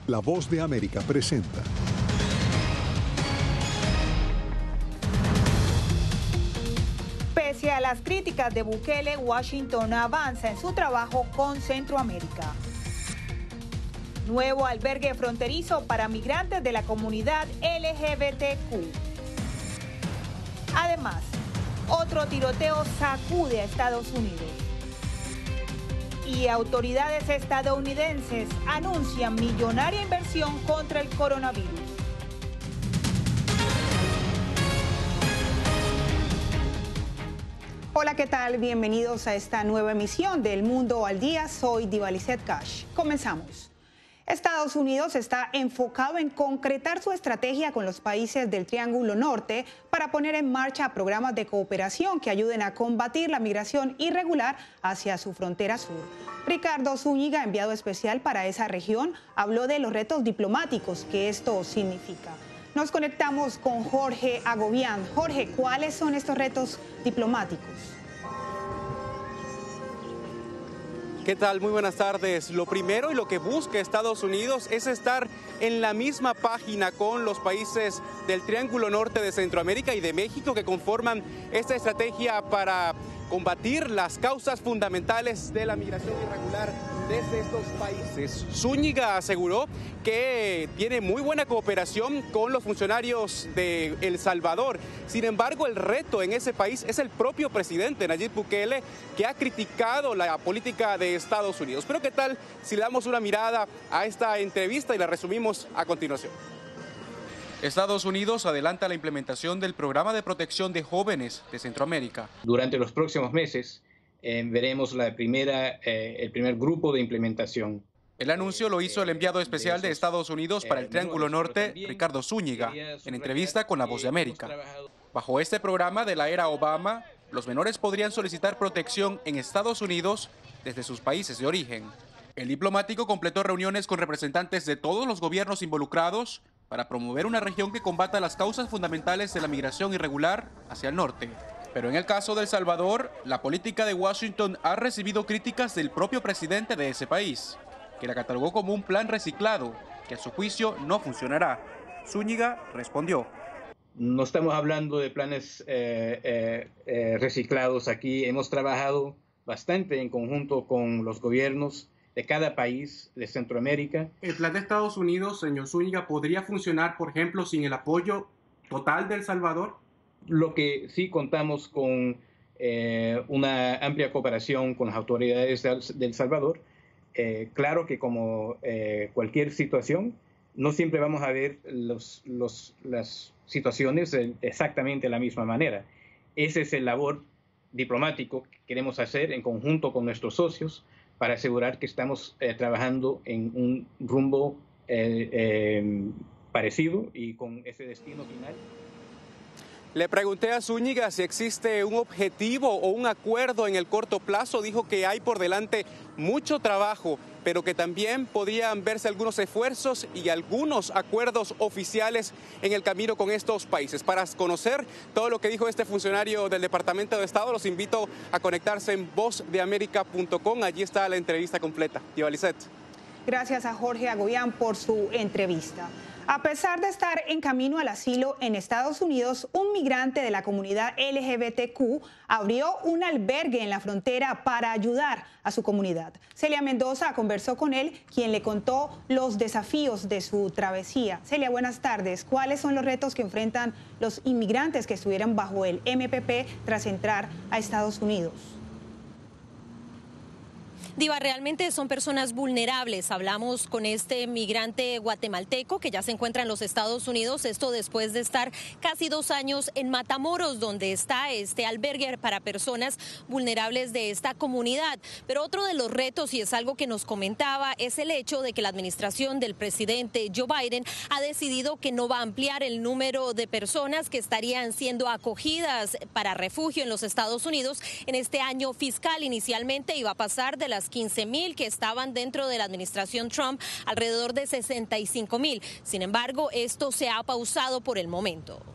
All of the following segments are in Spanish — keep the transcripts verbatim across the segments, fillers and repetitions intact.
La Voz de América presenta. Pese a las críticas de Bukele, Washington avanza en su trabajo con Centroamérica. Nuevo albergue fronterizo para migrantes de la comunidad L G B T Q. Además, otro tiroteo sacude a Estados Unidos. Y autoridades estadounidenses anuncian millonaria inversión contra el coronavirus. Hola, ¿qué tal? Bienvenidos a esta nueva emisión del Mundo al Día. Soy Divalicet Cash. Comenzamos. Estados Unidos está enfocado en concretar su estrategia con los países del Triángulo Norte para poner en marcha programas de cooperación que ayuden a combatir la migración irregular hacia su frontera sur. Ricardo Zúñiga, enviado especial para esa región, habló de los retos diplomáticos que esto significa. Nos conectamos con Jorge Agobián. Jorge, ¿cuáles son estos retos diplomáticos? ¿Qué tal? Muy buenas tardes. Lo primero y lo que busca Estados Unidos es estar en la misma página con los países del Triángulo Norte de Centroamérica y de México que conforman esta estrategia para combatir las causas fundamentales de la migración irregular desde estos países. Zúñiga aseguró que tiene muy buena cooperación con los funcionarios de El Salvador. Sin embargo, el reto en ese país es el propio presidente Nayib Bukele, que ha criticado la política de Estados Unidos. Pero ¿qué tal si le damos una mirada a esta entrevista y la resumimos a continuación? Estados Unidos adelanta la implementación del Programa de Protección de Jóvenes de Centroamérica. Durante los próximos meses eh, veremos la primera, eh, el primer grupo de implementación. El anuncio lo hizo el enviado especial de Estados Unidos para el Triángulo Norte, Ricardo Zúñiga, en entrevista con La Voz de América. Bajo este programa de la era Obama, los menores podrían solicitar protección en Estados Unidos desde sus países de origen. El diplomático completó reuniones con representantes de todos los gobiernos involucrados para promover una región que combata las causas fundamentales de la migración irregular hacia el norte. Pero en el caso de El Salvador, la política de Washington ha recibido críticas del propio presidente de ese país, que la catalogó como un plan reciclado, que a su juicio no funcionará. Zúñiga respondió. No estamos hablando de planes eh, eh, eh, reciclados aquí. Hemos trabajado bastante en conjunto con los gobiernos de cada país de Centroamérica. ¿El plan de Estados Unidos, señor Zúñiga, podría funcionar, por ejemplo, sin el apoyo total de El Salvador? Lo que sí contamos con eh, una amplia cooperación con las autoridades de El Salvador. Eh, claro que como eh, cualquier situación, no siempre vamos a ver los, los, las situaciones de exactamente la misma manera. Ese es el labor diplomático que queremos hacer en conjunto con nuestros socios, para asegurar que estamos eh, trabajando en un rumbo eh, eh, parecido y con ese destino final. Le pregunté a Zúñiga si existe un objetivo o un acuerdo en el corto plazo. Dijo que hay por delante mucho trabajo, pero que también podrían verse algunos esfuerzos y algunos acuerdos oficiales en el camino con estos países. Para conocer todo lo que dijo este funcionario del Departamento de Estado, los invito a conectarse en voz de américa punto com. Allí está la entrevista completa. Divalicet. Gracias a Jorge Agobián por su entrevista. A pesar de estar en camino al asilo en Estados Unidos, un migrante de la comunidad L G B T Q abrió un albergue en la frontera para ayudar a su comunidad. Celia Mendoza conversó con él, quien le contó los desafíos de su travesía. Celia, buenas tardes. ¿Cuáles son los retos que enfrentan los inmigrantes que estuvieron bajo el M P P tras entrar a Estados Unidos? Diva, realmente son personas vulnerables. Hablamos con este migrante guatemalteco que ya se encuentra en los Estados Unidos, esto después de estar casi dos años en Matamoros, donde está este albergue para personas vulnerables de esta comunidad. Pero otro de los retos, y es algo que nos comentaba, es el hecho de que la administración del presidente Joe Biden ha decidido que no va a ampliar el número de personas que estarían siendo acogidas para refugio en los Estados Unidos en este año fiscal. Inicialmente iba a pasar de las quince mil que estaban dentro de la administración Trump, alrededor de sesenta y cinco mil. Sin embargo, esto se ha pausado por el momento.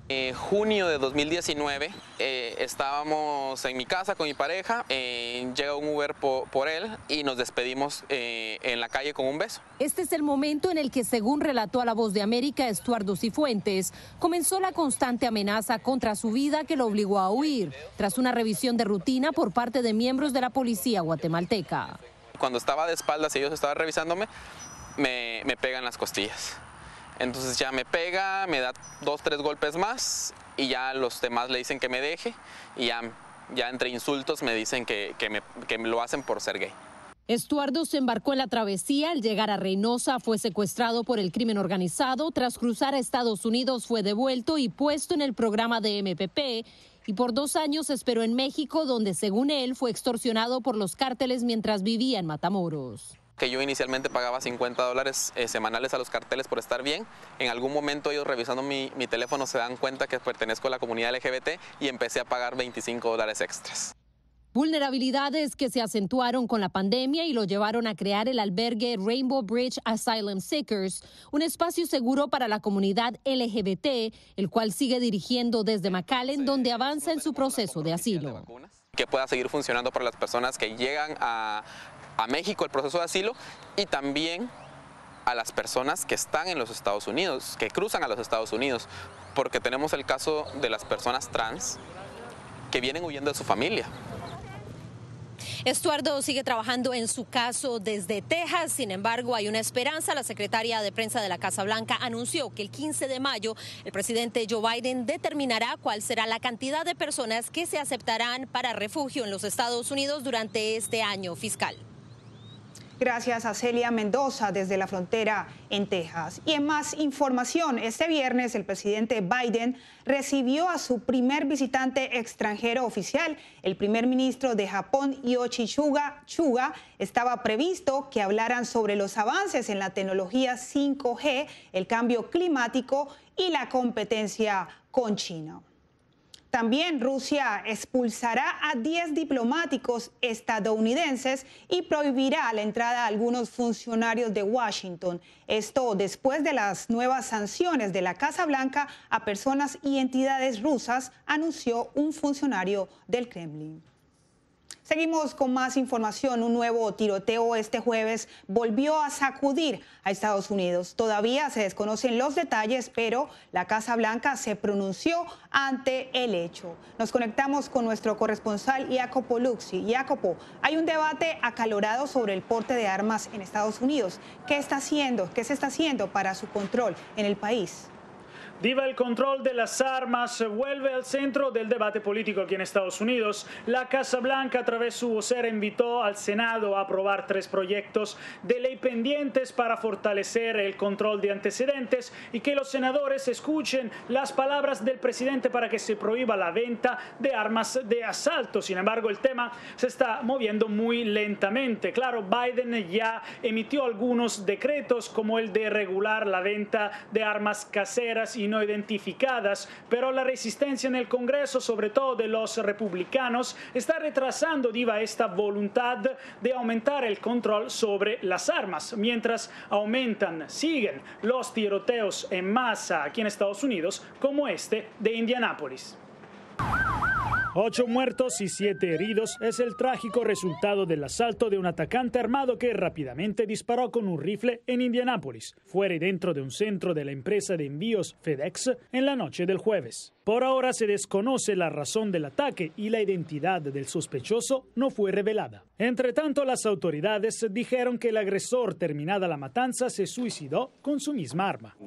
En junio de dos mil diecinueve eh, estábamos en mi casa con mi pareja, eh, llega un Uber por, por él y nos despedimos eh, en la calle con un beso. Este es el momento en el que, según relató a La Voz de América Estuardo Cifuentes, comenzó la constante amenaza contra su vida que lo obligó a huir, tras una revisión de rutina por parte de miembros de la policía guatemalteca. Cuando estaba de espaldas y ellos estaban revisándome, me, me pegan las costillas. Entonces ya me pega, me da dos, tres golpes más y ya los demás le dicen que me deje y ya, ya entre insultos me dicen que, que, me, que me lo hacen por ser gay. Estuardo se embarcó en la travesía. Al llegar a Reynosa fue secuestrado por el crimen organizado. Tras cruzar a Estados Unidos fue devuelto y puesto en el programa de M P P. Y por dos años esperó en México, donde según él fue extorsionado por los cárteles mientras vivía en Matamoros. Que yo inicialmente pagaba cincuenta dólares eh, semanales a los carteles por estar bien. En algún momento ellos revisando mi, mi teléfono se dan cuenta que pertenezco a la comunidad L G B T y empecé a pagar veinticinco dólares extras. Vulnerabilidades que se acentuaron con la pandemia y lo llevaron a crear el albergue Rainbow Bridge Asylum Seekers, un espacio seguro para la comunidad L G B T, el cual sigue dirigiendo desde McAllen, donde avanza en su proceso de asilo. Que pueda seguir funcionando para las personas que llegan a, a México el proceso de asilo y también a las personas que están en los Estados Unidos, que cruzan a los Estados Unidos, porque tenemos el caso de las personas trans que vienen huyendo de su familia. Estuardo sigue trabajando en su caso desde Texas. Sin embargo, hay una esperanza. La secretaria de prensa de la Casa Blanca anunció que el quince de mayo el presidente Joe Biden determinará cuál será la cantidad de personas que se aceptarán para refugio en los Estados Unidos durante este año fiscal. Gracias a Celia Mendoza desde la frontera en Texas. Y en más información, este viernes el presidente Biden recibió a su primer visitante extranjero oficial, el primer ministro de Japón, Yoshihide Suga. Estaba previsto que hablaran sobre los avances en la tecnología cinco G, el cambio climático y la competencia con China. También Rusia expulsará a diez diplomáticos estadounidenses y prohibirá la entrada a algunos funcionarios de Washington. Esto después de las nuevas sanciones de la Casa Blanca a personas y entidades rusas, anunció un funcionario del Kremlin. Seguimos con más información. Un nuevo tiroteo este jueves volvió a sacudir a Estados Unidos. Todavía se desconocen los detalles, pero la Casa Blanca se pronunció ante el hecho. Nos conectamos con nuestro corresponsal Jacopo Luxi. Jacopo, hay un debate acalorado sobre el porte de armas en Estados Unidos. ¿Qué está haciendo? ¿Qué se está haciendo para su control en el país? Diva, el control de las armas vuelve al centro del debate político aquí en Estados Unidos. La Casa Blanca, a través de su vocera, invitó al Senado a aprobar tres proyectos de ley pendientes para fortalecer el control de antecedentes y que los senadores escuchen las palabras del presidente para que se prohíba la venta de armas de asalto. Sin embargo, el tema se está moviendo muy lentamente. Claro, Biden ya emitió algunos decretos, como el de regular la venta de armas caseras y no identificadas, pero la resistencia en el Congreso, sobre todo de los republicanos, está retrasando, Diva, esta voluntad de aumentar el control sobre las armas. Mientras aumentan, siguen los tiroteos en masa aquí en Estados Unidos, como este de Indianápolis. Ocho muertos y siete heridos es el trágico resultado del asalto de un atacante armado que rápidamente disparó con un rifle en Indianápolis, fuera y dentro de un centro de la empresa de envíos FedEx en la noche del jueves. Por ahora se desconoce la razón del ataque y la identidad del sospechoso no fue revelada. Entre tanto, las autoridades dijeron que el agresor, terminada la matanza, se suicidó con su misma arma.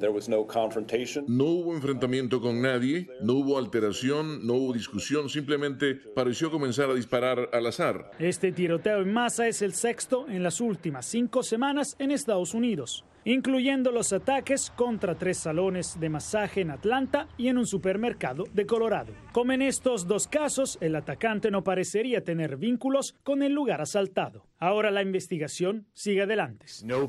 No hubo enfrentamiento con nadie, no hubo alteración, no hubo discusión, simplemente pareció comenzar a disparar al azar. Este tiroteo en masa es el sexto en las últimas cinco semanas en Estados Unidos, incluyendo los ataques contra tres salones de masaje en Atlanta y en un supermercado de Colorado. Como en estos dos casos, el atacante no parecería tener vínculos con el lugar asaltado. Ahora la investigación sigue adelante.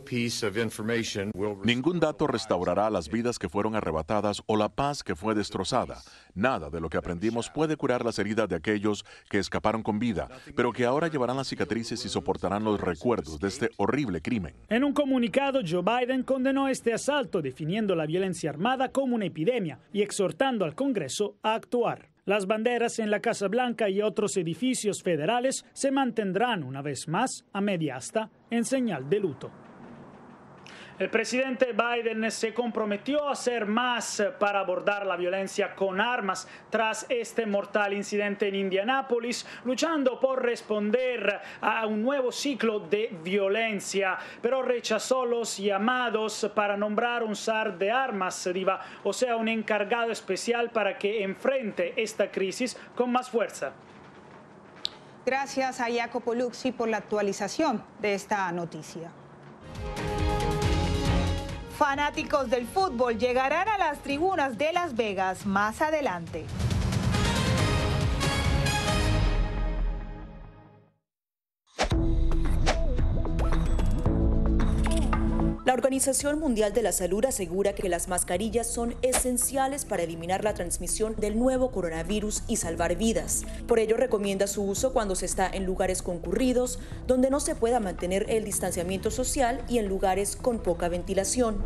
Ningún dato restaurará las vidas que fueron arrebatadas o la paz que fue destrozada. Nada de lo que aprendimos puede curar las heridas de aquellos que escaparon con vida, pero que ahora llevarán las cicatrices y soportarán los recuerdos de este horrible crimen. En un comunicado, Joe Biden condenó este asalto, definiendo la violencia armada como una epidemia y exhortando al Congreso a actuar. Las banderas en la Casa Blanca y otros edificios federales se mantendrán una vez más a media asta en señal de luto. El presidente Biden se comprometió a hacer más para abordar la violencia con armas tras este mortal incidente en Indianápolis, luchando por responder a un nuevo ciclo de violencia, pero rechazó los llamados para nombrar un zar de armas, diva, o sea, un encargado especial para que enfrente esta crisis con más fuerza. Gracias a Jacopo Luzzi por la actualización de esta noticia. Fanáticos del fútbol llegarán a las tribunas de Las Vegas más adelante. La Organización Mundial de la Salud asegura que las mascarillas son esenciales para eliminar la transmisión del nuevo coronavirus y salvar vidas. Por ello, recomienda su uso cuando se está en lugares concurridos, donde no se pueda mantener el distanciamiento social y en lugares con poca ventilación.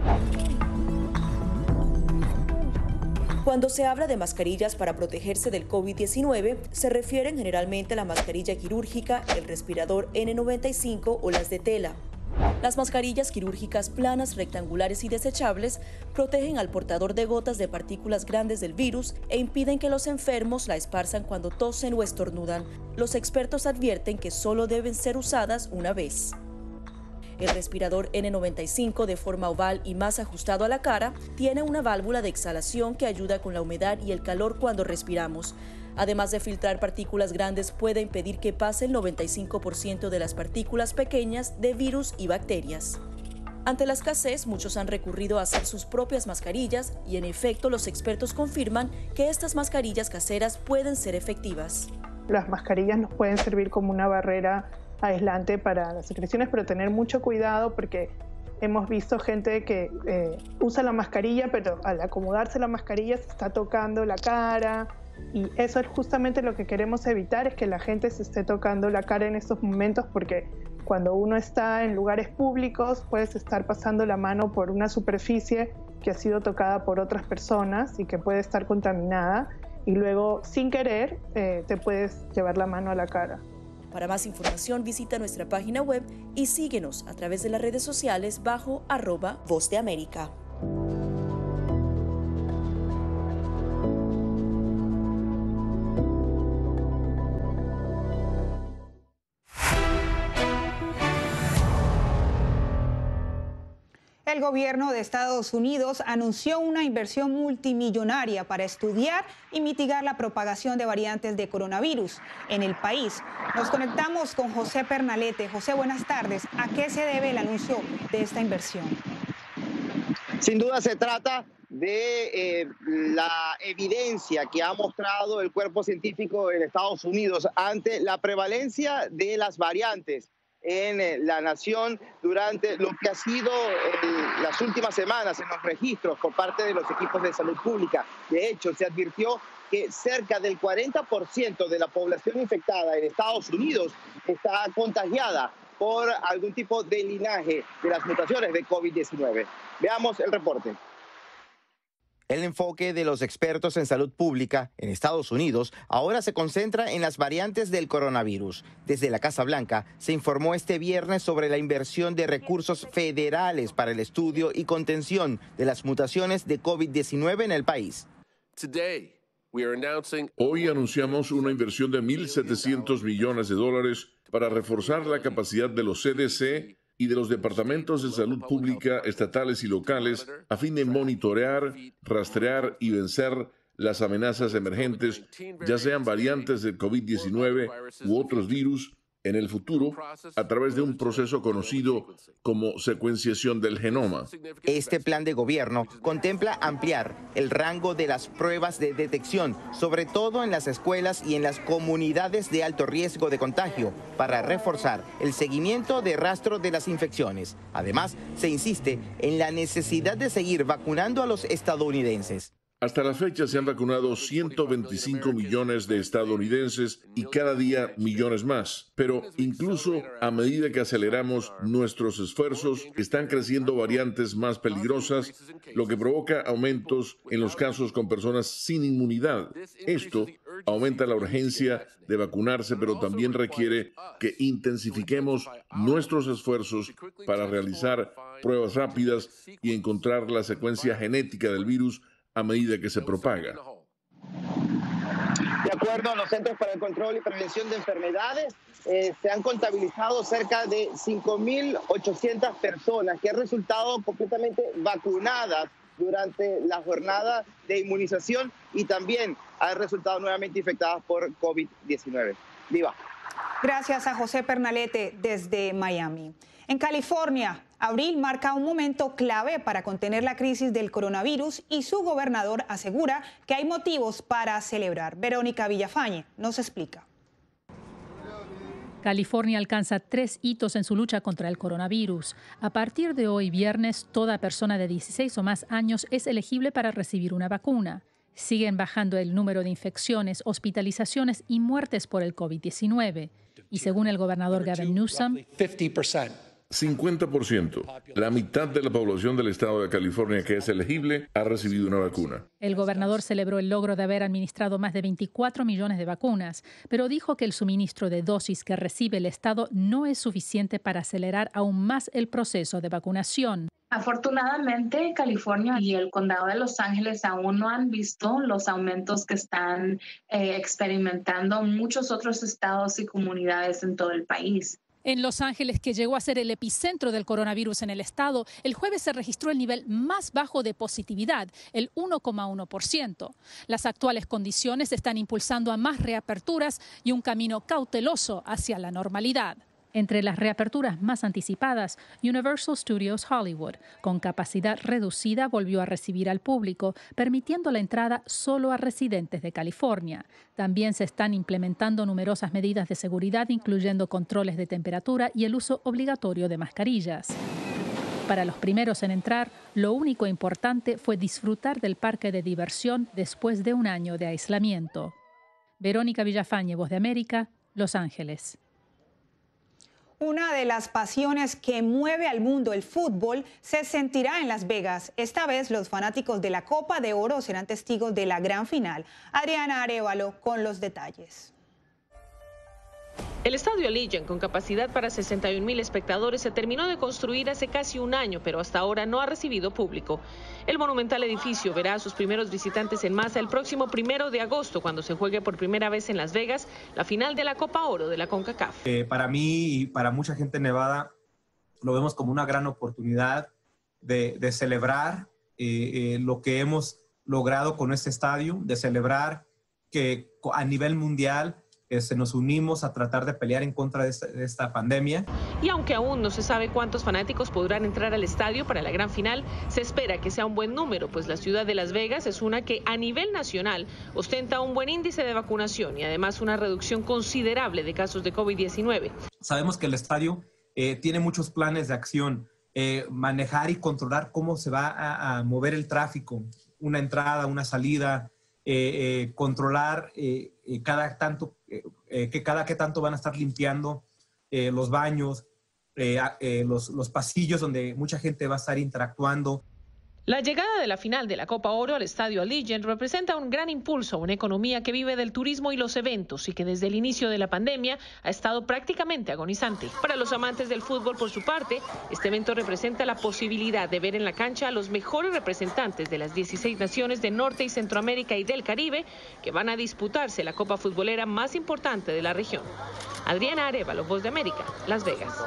Cuando se habla de mascarillas para protegerse del COVID diecinueve, se refieren generalmente a la mascarilla quirúrgica, el respirador ene noventa y cinco o las de tela. Las mascarillas quirúrgicas planas, rectangulares y desechables protegen al portador de gotas de partículas grandes del virus e impiden que los enfermos la esparzan cuando tosen o estornudan. Los expertos advierten que solo deben ser usadas una vez. El respirador ene noventa y cinco, de forma oval y más ajustado a la cara, tiene una válvula de exhalación que ayuda con la humedad y el calor cuando respiramos. Además de filtrar partículas grandes, puede impedir que pase el noventa y cinco por ciento de las partículas pequeñas de virus y bacterias. Ante la escasez, muchos han recurrido a hacer sus propias mascarillas y, en efecto, los expertos confirman que estas mascarillas caseras pueden ser efectivas. Las mascarillas nos pueden servir como una barrera aislante para las secreciones, pero tener mucho cuidado porque hemos visto gente que eh, usa la mascarilla, pero al acomodarse la mascarilla se está tocando la cara. Y eso es justamente lo que queremos evitar, es que la gente se esté tocando la cara en estos momentos, porque cuando uno está en lugares públicos puedes estar pasando la mano por una superficie que ha sido tocada por otras personas y que puede estar contaminada y luego sin querer eh, te puedes llevar la mano a la cara. Para más información visita nuestra página web y síguenos a través de las redes sociales bajo arroba Voz de América. El gobierno de Estados Unidos anunció una inversión multimillonaria para estudiar y mitigar la propagación de variantes de coronavirus en el país. Nos conectamos con José Pernalete. José, buenas tardes. ¿A qué se debe el anuncio de esta inversión? Sin duda se trata de eh, la evidencia que ha mostrado el cuerpo científico en Estados Unidos ante la prevalencia de las variantes en la nación durante lo que ha sido el, las últimas semanas en los registros por parte de los equipos de salud pública. De hecho, se advirtió que cerca del cuarenta por ciento de la población infectada en Estados Unidos está contagiada por algún tipo de linaje de las mutaciones de COVID diecinueve. Veamos el reporte. El enfoque de los expertos en salud pública en Estados Unidos ahora se concentra en las variantes del coronavirus. Desde la Casa Blanca se informó este viernes sobre la inversión de recursos federales para el estudio y contención de las mutaciones de COVID diecinueve en el país. Hoy anunciamos una inversión de mil setecientos millones de dólares para reforzar la capacidad de los C D C y de los departamentos de salud pública estatales y locales a fin de monitorear, rastrear y vencer las amenazas emergentes, ya sean variantes del COVID diecinueve u otros virus, en el futuro a través de un proceso conocido como secuenciación del genoma. Este plan de gobierno contempla ampliar el rango de las pruebas de detección, sobre todo en las escuelas y en las comunidades de alto riesgo de contagio, para reforzar el seguimiento de rastro de las infecciones. Además, se insiste en la necesidad de seguir vacunando a los estadounidenses. Hasta la fecha se han vacunado ciento veinticinco millones de estadounidenses y cada día millones más. Pero incluso a medida que aceleramos nuestros esfuerzos, están creciendo variantes más peligrosas, lo que provoca aumentos en los casos con personas sin inmunidad. Esto aumenta la urgencia de vacunarse, pero también requiere que intensifiquemos nuestros esfuerzos para realizar pruebas rápidas y encontrar la secuencia genética del virus a medida que se propaga. De acuerdo a los Centros para el Control y Prevención de Enfermedades, eh, se han contabilizado cerca de cinco mil ochocientas personas que han resultado completamente vacunadas durante la jornada de inmunización y también han resultado nuevamente infectadas por COVID diecinueve. Viva. Gracias a José Pernalete desde Miami. En California, abril marca un momento clave para contener la crisis del coronavirus y su gobernador asegura que hay motivos para celebrar. Verónica Villafañe nos explica. California alcanza tres hitos en su lucha contra el coronavirus. A partir de hoy, viernes, toda persona de dieciséis o más años es elegible para recibir una vacuna. Siguen bajando el número de infecciones, hospitalizaciones y muertes por el COVID diecinueve. Y según el gobernador Gavin Newsom, cincuenta por ciento, la mitad de la población del estado de California que es elegible, ha recibido una vacuna. El gobernador celebró el logro de haber administrado más de veinticuatro millones de vacunas, pero dijo que el suministro de dosis que recibe el estado no es suficiente para acelerar aún más el proceso de vacunación. Afortunadamente, California y el condado de Los Ángeles aún no han visto los aumentos que están eh, experimentando muchos otros estados y comunidades en todo el país. En Los Ángeles, que llegó a ser el epicentro del coronavirus en el estado, el jueves se registró el nivel más bajo de positividad, el uno coma uno por ciento. Las actuales condiciones están impulsando a más reaperturas y un camino cauteloso hacia la normalidad. Entre las reaperturas más anticipadas, Universal Studios Hollywood, con capacidad reducida, volvió a recibir al público, permitiendo la entrada solo a residentes de California. También se están implementando numerosas medidas de seguridad, incluyendo controles de temperatura y el uso obligatorio de mascarillas. Para los primeros en entrar, lo único importante fue disfrutar del parque de diversión después de un año de aislamiento. Verónica Villafañe, Voz de América, Los Ángeles. Una de las pasiones que mueve al mundo, el fútbol, se sentirá en Las Vegas. Esta vez los fanáticos de la Copa de Oro serán testigos de la gran final. Adriana Arévalo con los detalles. El estadio Allegiant, con capacidad para sesenta y un mil espectadores, se terminó de construir hace casi un año, pero hasta ahora no ha recibido público. El monumental edificio verá a sus primeros visitantes en masa el próximo primero de agosto, cuando se juegue por primera vez en Las Vegas la final de la Copa Oro de la CONCACAF. Eh, para mí y para mucha gente en Nevada, lo vemos como una gran oportunidad de, de celebrar eh, eh, lo que hemos logrado con este estadio, de celebrar que a nivel mundial se nos unimos a tratar de pelear en contra de esta, de esta pandemia. Y aunque aún no se sabe cuántos fanáticos podrán entrar al estadio para la gran final, se espera que sea un buen número, pues la ciudad de Las Vegas es una que a nivel nacional ostenta un buen índice de vacunación y además una reducción considerable de casos de COVID diecinueve. Sabemos que el estadio eh, tiene muchos planes de acción, eh, manejar y controlar cómo se va a, a mover el tráfico, una entrada, una salida, eh, eh, controlar eh, eh, cada tanto Eh, que cada que tanto van a estar limpiando eh, los baños, eh, eh, los, los pasillos donde mucha gente va a estar interactuando. La llegada de la final de la Copa Oro al estadio Allegiant representa un gran impulso a una economía que vive del turismo y los eventos y que desde el inicio de la pandemia ha estado prácticamente agonizante. Para los amantes del fútbol, por su parte, este evento representa la posibilidad de ver en la cancha a los mejores representantes de las dieciséis naciones de Norte y Centroamérica y del Caribe que van a disputarse la copa futbolera más importante de la región. Adriana Arévalo, Voz de América, Las Vegas.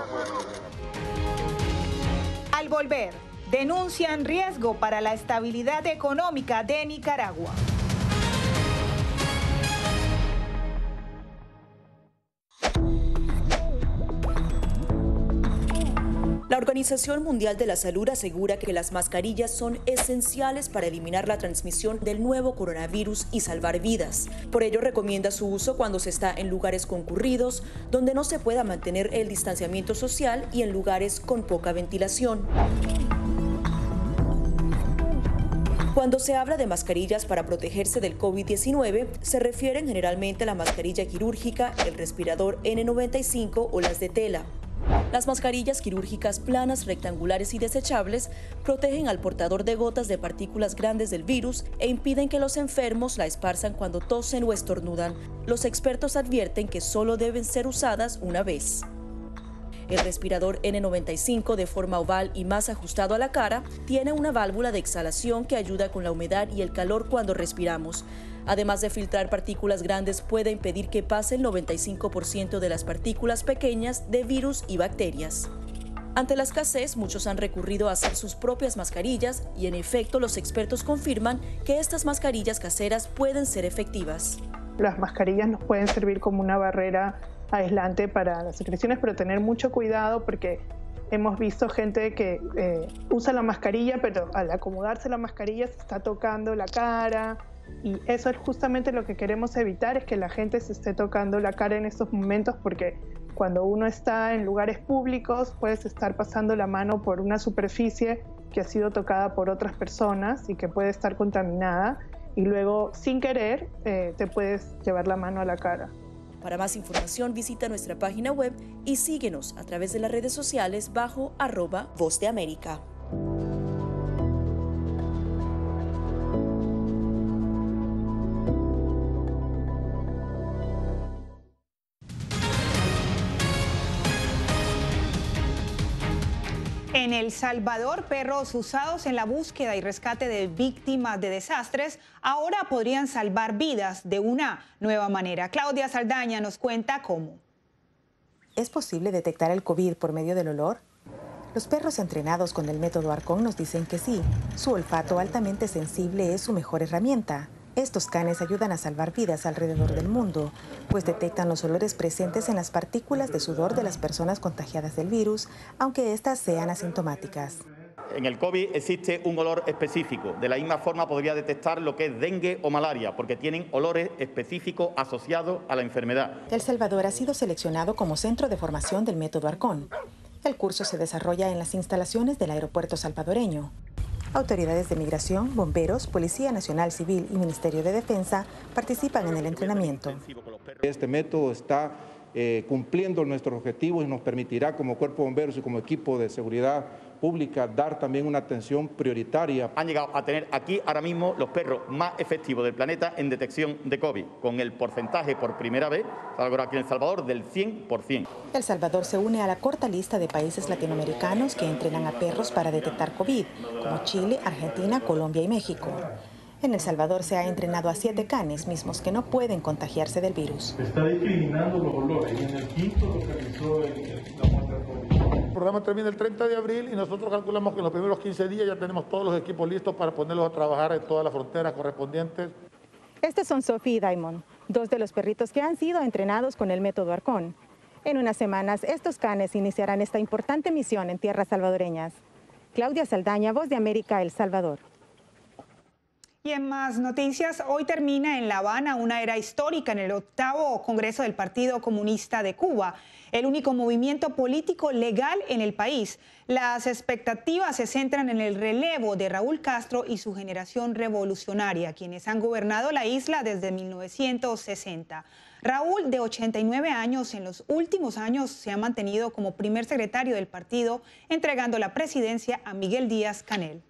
Al volver, denuncian riesgo para la estabilidad económica de Nicaragua. La Organización Mundial de la Salud asegura que las mascarillas son esenciales para eliminar la transmisión del nuevo coronavirus y salvar vidas. Por ello, recomienda su uso cuando se está en lugares concurridos, donde no se pueda mantener el distanciamiento social y en lugares con poca ventilación. Cuando se habla de mascarillas para protegerse del COVID diecinueve, se refieren generalmente a la mascarilla quirúrgica, el respirador ene noventa y cinco o las de tela. Las mascarillas quirúrgicas planas, rectangulares y desechables protegen al portador de gotas de partículas grandes del virus e impiden que los enfermos la esparzan cuando tosen o estornudan. Los expertos advierten que solo deben ser usadas una vez. El respirador ene noventa y cinco, de forma oval y más ajustado a la cara, tiene una válvula de exhalación que ayuda con la humedad y el calor cuando respiramos. Además de filtrar partículas grandes, puede impedir que pase el noventa y cinco por ciento de las partículas pequeñas de virus y bacterias. Ante la escasez, muchos han recurrido a hacer sus propias mascarillas y, en efecto, los expertos confirman que estas mascarillas caseras pueden ser efectivas. Las mascarillas nos pueden servir como una barrera aislante para las secreciones, pero tener mucho cuidado porque hemos visto gente que eh, usa la mascarilla, pero al acomodarse la mascarilla se está tocando la cara, y eso es justamente lo que queremos evitar, es que la gente se esté tocando la cara en estos momentos, porque cuando uno está en lugares públicos puedes estar pasando la mano por una superficie que ha sido tocada por otras personas y que puede estar contaminada, y luego sin querer eh, te puedes llevar la mano a la cara. Para más información, visita nuestra página web y síguenos a través de las redes sociales bajo arroba Voz de América. En El Salvador, perros usados en la búsqueda y rescate de víctimas de desastres ahora podrían salvar vidas de una nueva manera. Claudia Saldaña nos cuenta cómo. ¿Es posible detectar el COVID por medio del olor? Los perros entrenados con el método Arcón nos dicen que sí. Su olfato altamente sensible es su mejor herramienta. Estos canes ayudan a salvar vidas alrededor del mundo, pues detectan los olores presentes en las partículas de sudor de las personas contagiadas del virus, aunque éstas sean asintomáticas. En el COVID existe un olor específico. De la misma forma podría detectar lo que es dengue o malaria, porque tienen olores específicos asociados a la enfermedad. El Salvador ha sido seleccionado como centro de formación del método Arcón. El curso se desarrolla en las instalaciones del aeropuerto salvadoreño. Autoridades de migración, bomberos, Policía Nacional Civil y Ministerio de Defensa participan en el entrenamiento. Este método está eh, cumpliendo nuestros objetivos y nos permitirá como Cuerpo de Bomberos y como equipo de seguridad pública dar también una atención prioritaria. Han llegado a tener aquí ahora mismo los perros más efectivos del planeta en detección de COVID, con el porcentaje por primera vez, ahora aquí en El Salvador, del cien por ciento. El Salvador se une a la corta lista de países latinoamericanos que entrenan a perros para detectar COVID, como Chile, Argentina, Colombia y México. En El Salvador se ha entrenado a siete canes mismos que no pueden contagiarse del virus. Se está discriminando los olores y en el quinto se realizó la muestra COVID. El programa termina el treinta de abril y nosotros calculamos que en los primeros quince días ya tenemos todos los equipos listos para ponerlos a trabajar en todas las fronteras correspondientes. Estos son Sophie y Diamond, dos de los perritos que han sido entrenados con el método Arcón. En unas semanas, estos canes iniciarán esta importante misión en tierras salvadoreñas. Claudia Saldaña, Voz de América, El Salvador. Y en más noticias, hoy termina en La Habana una era histórica en el octavo Congreso del Partido Comunista de Cuba, el único movimiento político legal en el país. Las expectativas se centran en el relevo de Raúl Castro y su generación revolucionaria, quienes han gobernado la isla desde mil novecientos sesenta. Raúl, de ochenta y nueve años, en los últimos años se ha mantenido como primer secretario del partido, entregando la presidencia a Miguel Díaz-Canel.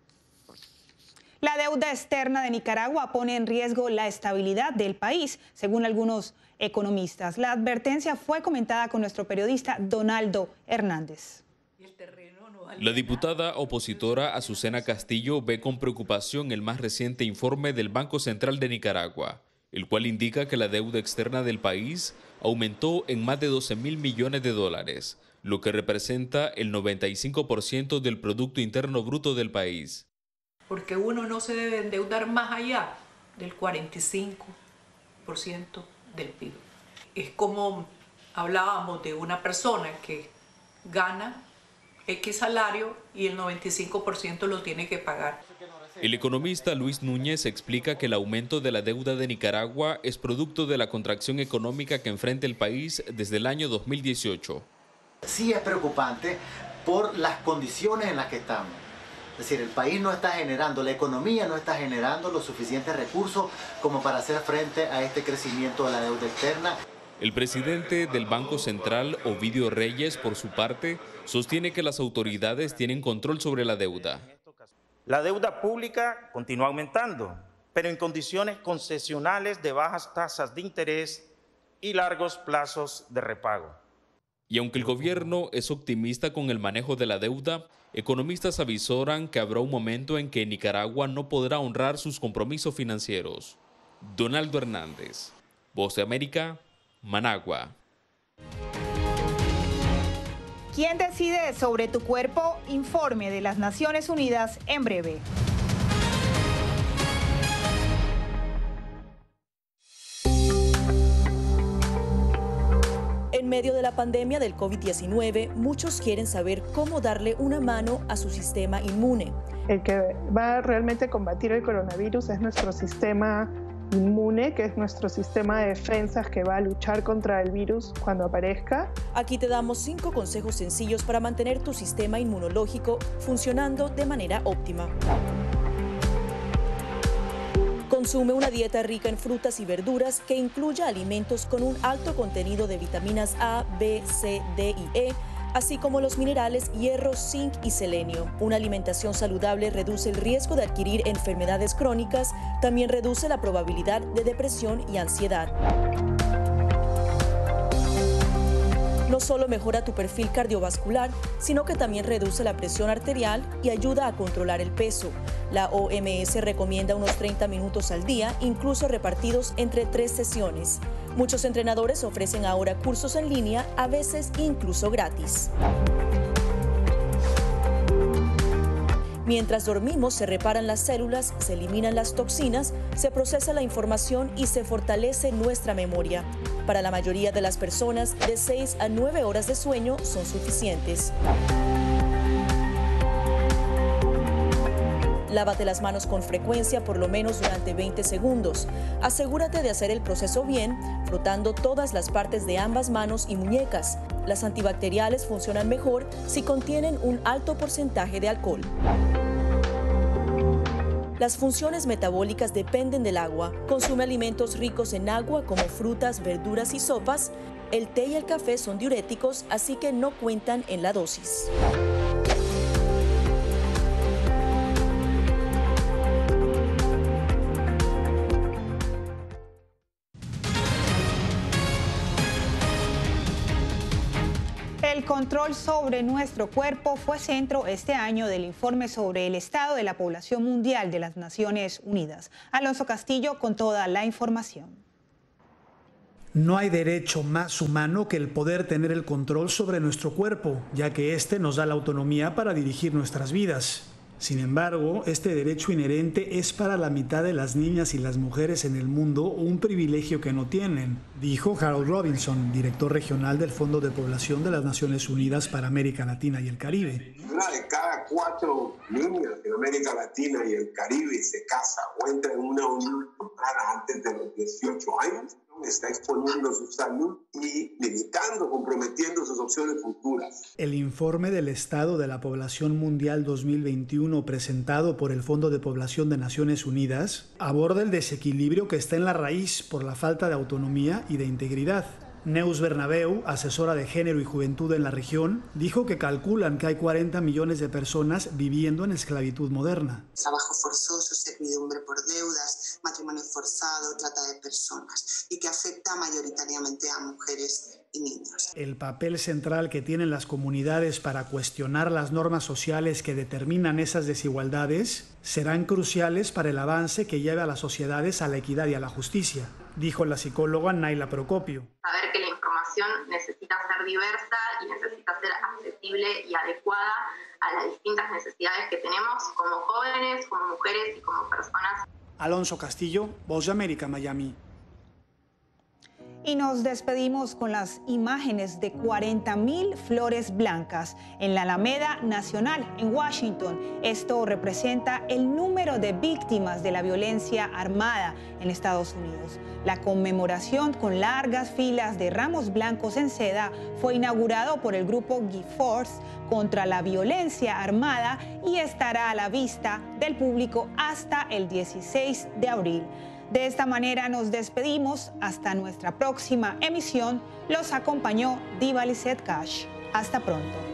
La deuda externa de Nicaragua pone en riesgo la estabilidad del país, según algunos economistas. La advertencia fue comentada con nuestro periodista Donaldo Hernández. La diputada opositora Azucena Castillo ve con preocupación el más reciente informe del Banco Central de Nicaragua, el cual indica que la deuda externa del país aumentó en más de doce mil millones de dólares, lo que representa el noventa y cinco por ciento del Producto Interno Bruto del país. Porque uno no se debe endeudar más allá del cuarenta y cinco por ciento del P I B. Es como hablábamos de una persona que gana X salario y el noventa y cinco por ciento lo tiene que pagar. El economista Luis Núñez explica que el aumento de la deuda de Nicaragua es producto de la contracción económica que enfrenta el país desde el año dos mil dieciocho. Sí es preocupante por las condiciones en las que estamos. Es decir, el país no está generando, la economía no está generando los suficientes recursos como para hacer frente a este crecimiento de la deuda externa. El presidente del Banco Central, Ovidio Reyes, por su parte, sostiene que las autoridades tienen control sobre la deuda. La deuda pública continúa aumentando, pero en condiciones concesionales de bajas tasas de interés y largos plazos de repago. Y aunque el gobierno es optimista con el manejo de la deuda, economistas avisoran que habrá un momento en que Nicaragua no podrá honrar sus compromisos financieros. Donaldo Hernández, Voz de América, Managua. ¿Quién decide sobre tu cuerpo? Informe de las Naciones Unidas en breve. En medio de la pandemia del COVID diecinueve, muchos quieren saber cómo darle una mano a su sistema inmune. El que va a realmente combatir el coronavirus es nuestro sistema inmune, que es nuestro sistema de defensas que va a luchar contra el virus cuando aparezca. Aquí te damos cinco consejos sencillos para mantener tu sistema inmunológico funcionando de manera óptima. Consume una dieta rica en frutas y verduras que incluya alimentos con un alto contenido de vitaminas A, B, C, D y E, así como los minerales hierro, zinc y selenio. Una alimentación saludable reduce el riesgo de adquirir enfermedades crónicas, también reduce la probabilidad de depresión y ansiedad. No solo mejora tu perfil cardiovascular, sino que también reduce la presión arterial y ayuda a controlar el peso. La O M S recomienda unos treinta minutos al día, incluso repartidos entre tres sesiones. Muchos entrenadores ofrecen ahora cursos en línea, a veces incluso gratis. Mientras dormimos, se reparan las células, se eliminan las toxinas, se procesa la información y se fortalece nuestra memoria. Para la mayoría de las personas, de seis a nueve horas de sueño son suficientes. Lávate las manos con frecuencia, por lo menos durante veinte segundos. Asegúrate de hacer el proceso bien, frotando todas las partes de ambas manos y muñecas. Las antibacteriales funcionan mejor si contienen un alto porcentaje de alcohol. Las funciones metabólicas dependen del agua. Consume alimentos ricos en agua como frutas, verduras y sopas. El té y el café son diuréticos, así que no cuentan en la dosis. El control sobre nuestro cuerpo fue centro este año del informe sobre el estado de la población mundial de las Naciones Unidas. Alonso Castillo con toda la información. No hay derecho más humano que el poder tener el control sobre nuestro cuerpo, ya que este nos da la autonomía para dirigir nuestras vidas. Sin embargo, este derecho inherente es para la mitad de las niñas y las mujeres en el mundo un privilegio que no tienen, dijo Harold Robinson, director regional del Fondo de Población de las Naciones Unidas para América Latina y el Caribe. Una de cada cuatro niñas en América Latina y el Caribe se casa o entra en una unión temprana antes de los dieciocho años. Está exponiendo su salud y limitando, comprometiendo sus opciones futuras. El informe del Estado de la Población Mundial dos mil veintiuno presentado por el Fondo de Población de Naciones Unidas aborda el desequilibrio que está en la raíz por la falta de autonomía y de integridad. Neus Bernabeu, asesora de género y juventud en la región, dijo que calculan que hay cuarenta millones de personas viviendo en esclavitud moderna. Trabajo forzoso, servidumbre por deudas, matrimonio forzado, trata de personas y que afecta mayoritariamente a mujeres y niños. El papel central que tienen las comunidades para cuestionar las normas sociales que determinan esas desigualdades serán cruciales para el avance que lleve a las sociedades a la equidad y a la justicia, dijo la psicóloga Naila Procopio. Saber que la información necesita ser diversa y necesita ser accesible y adecuada a las distintas necesidades que tenemos como jóvenes, como mujeres y como personas. Alonso Castillo, Voz de América, Miami. Y nos despedimos con las imágenes de cuarenta mil flores blancas en la Alameda Nacional en Washington. Esto representa el número de víctimas de la violencia armada en Estados Unidos. La conmemoración con largas filas de ramos blancos en seda fue inaugurado por el grupo GeForce contra la violencia armada y estará a la vista del público hasta el dieciséis de abril. De esta manera nos despedimos hasta nuestra próxima emisión. Los acompañó Diva Lizette Cash. Hasta pronto.